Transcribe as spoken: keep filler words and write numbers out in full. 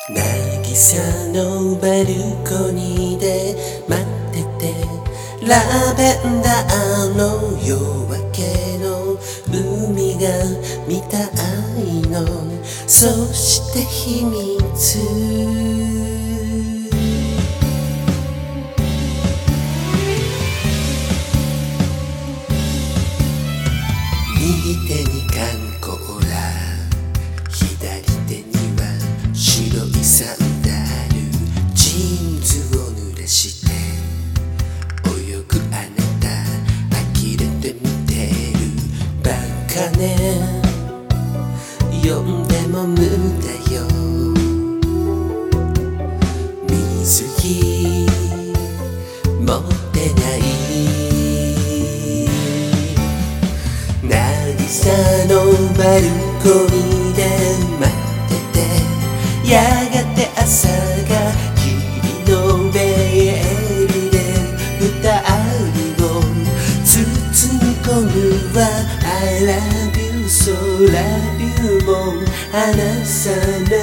渚のバルコニーで待ってて、ラベンダーの夜明けの海が見たいの、そして秘密右手に缶コーラ、左手には白いサンダル、ジーンズを濡らして泳ぐあなた、呆れて見てるバカね、呼んでも無駄よ。水着持ってない渚のバルコニーで待ってて、やがて朝が霧のベールで二人を包み込むわ。 I love you so love you も離さな